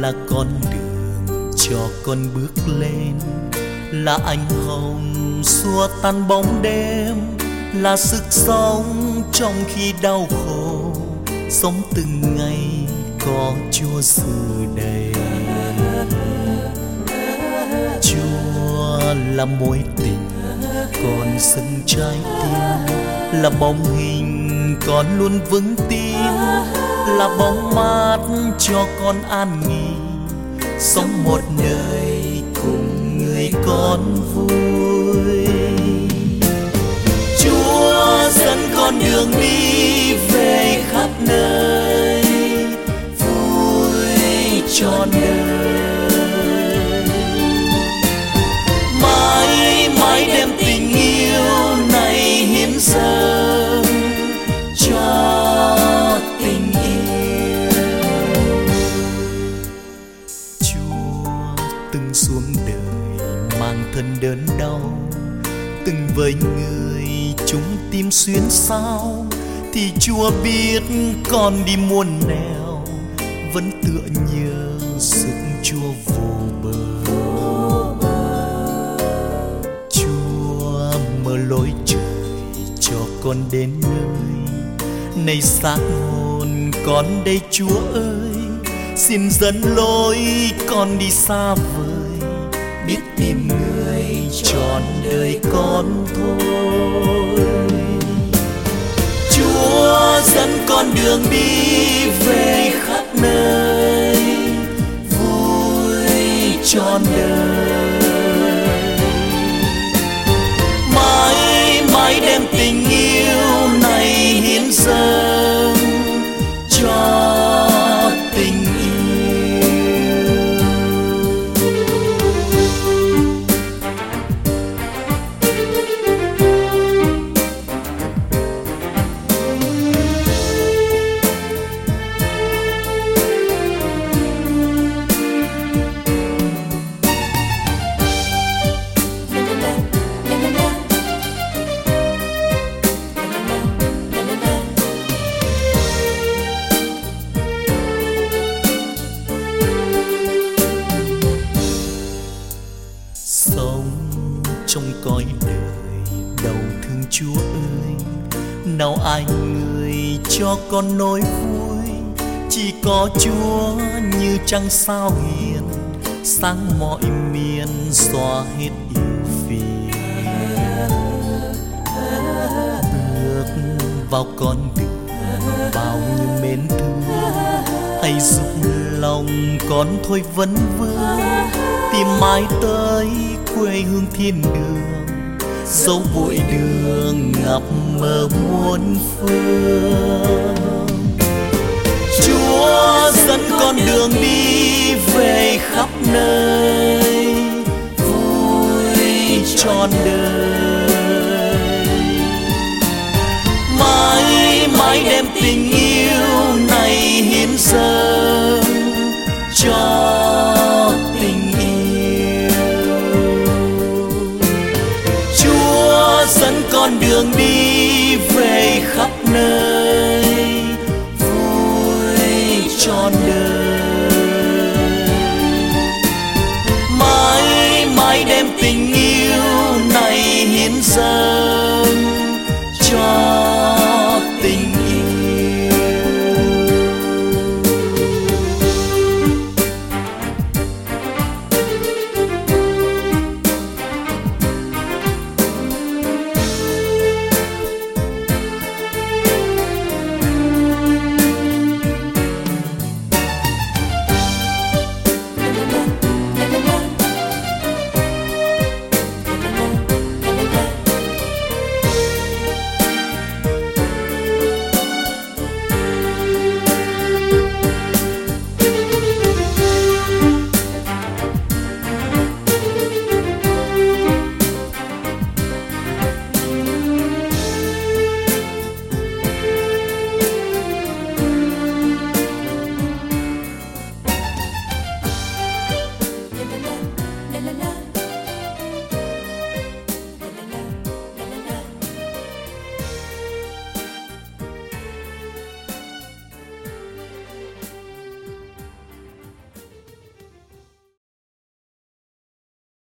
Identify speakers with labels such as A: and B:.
A: là con đường cho con bước lên, là ánh hồng xua tan bóng đêm, là sức sống trong khi đau khổ, sống từng ngày có Chúa dự đầy. Chúa là mối tình còn dâng trái tim, là bóng hình con luôn vững tin, là bóng mát cho con an nghỉ, sống một đời cùng người con vui. Chúa dẫn con đường đi về khắp nơi, vui trọn đời. Mãi mãi đem tình yêu này hiến dâng cho tình yêu. Chúa từng xuống đời mang thân đớn đau, từng với người chúng tim xuyên sao, thì Chúa biết con đi muôn nẻo, vẫn tựa nhớ sức Chúa vô bờ. Chúa mở lối trời cho con đến nơi, này xác hồn con đây Chúa ơi, xin dẫn lối con đi xa vời, biết tìm người trọn đời con thôi. Chúa dẫn con đường đi về khắp nơi, vui trọn đời. Mãi mãi đem tình yêu này hiến dâng cho tình trong cõi đời đau thương. Chúa ơi, nào ai người cho con nỗi vui, chỉ có Chúa như trăng sao hiền, sáng mọi miền xóa hết ưu phiền. Bước vào con đường bao nhiêu mến thương, hãy giúp lòng con thôi vấn vương, tìm mãi tới quê hương thiên đường, dấu bụi đường ngập mờ muôn phương. Chúa dẫn con đường đi về khắp nơi, vui trọn đời. Mãi mãi đem tình yêu này hiến dâng